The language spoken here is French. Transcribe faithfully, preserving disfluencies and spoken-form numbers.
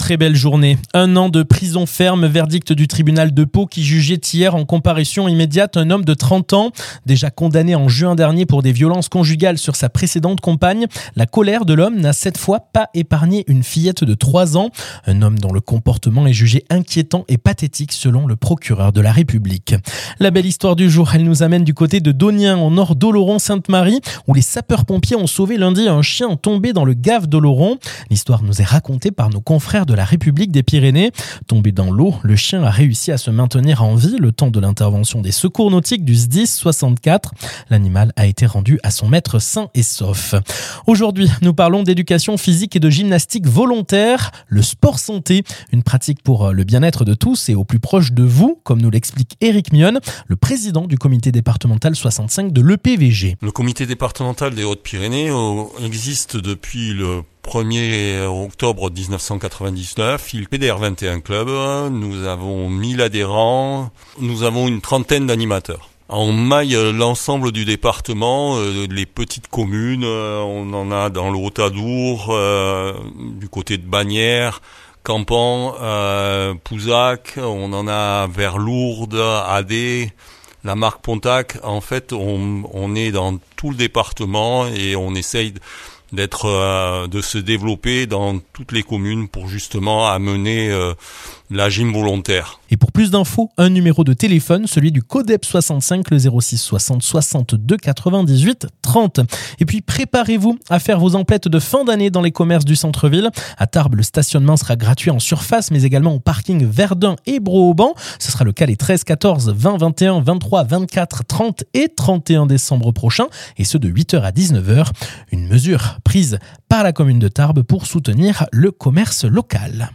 très belle journée. Un an de prison ferme, verdict du tribunal de Pau qui jugeait hier en comparution immédiate un homme de trente ans, déjà condamné en juin dernier pour des violences conjugales sur sa précédente compagne. La colère de l'homme n'a cette fois pas épargné une fillette de trois ans. Un homme dont le comportement est jugé inquiétant et pathétique selon le procureur de la République. La belle histoire du jour, elle nous amène du côté de Donien, au nord d'Oloron-Sainte-Marie, où les sapeurs-pompiers ont sauvé lundi un chien tombé dans le gave d'Oloron. L'histoire nous est racontée par nos confrères de la République des Pyrénées. Tombé dans l'eau, le chien a réussi à se maintenir en vie le temps de l'intervention des secours nautiques du S D I S soixante-quatre. L'animal a été rendu à son maître sain et sauf. Aujourd'hui, nous parlons d'éducation physique et de gymnastique volontaire, le sport santé, une pratique pour le bien-être de tous et au plus proche de vous, comme nous l'explique Éric Mionne, le président du comité départemental soixante-cinq de l'E P V G. Le comité départemental des Hautes-Pyrénées existe depuis le premier octobre dix-neuf cent quatre-vingt-dix-neuf, il fédère vingt et un clubs, nous avons mille adhérents, nous avons une trentaine d'animateurs. On maille l'ensemble du département, euh, les petites communes, euh, on en a dans le Haut-Adour, euh, du côté de Bagnères, Campan, euh, Pouzac, on en a vers Lourdes, Adé, la Marque Pontac. En fait, on, on est dans tout le département et on essaye d'être, euh, de se développer dans toutes les communes pour justement amener euh, la gym volontaire. Et pour plus d'infos, un numéro de téléphone, celui du CODEP soixante-cinq, le zéro six soixante soixante-deux quatre-vingt-dix-huit trente. Et puis préparez-vous à faire vos emplettes de fin d'année dans les commerces du centre-ville. À Tarbes, le stationnement sera gratuit en surface, mais également au parking Verdun et Broauban. Ce sera le cas les treize, quatorze, vingt, vingt et un, vingt-trois, vingt-quatre, trente et trente et un décembre prochains, et ce de huit heures à dix-neuf heures. Une mesure prise par la commune de Tarbes pour soutenir le commerce local.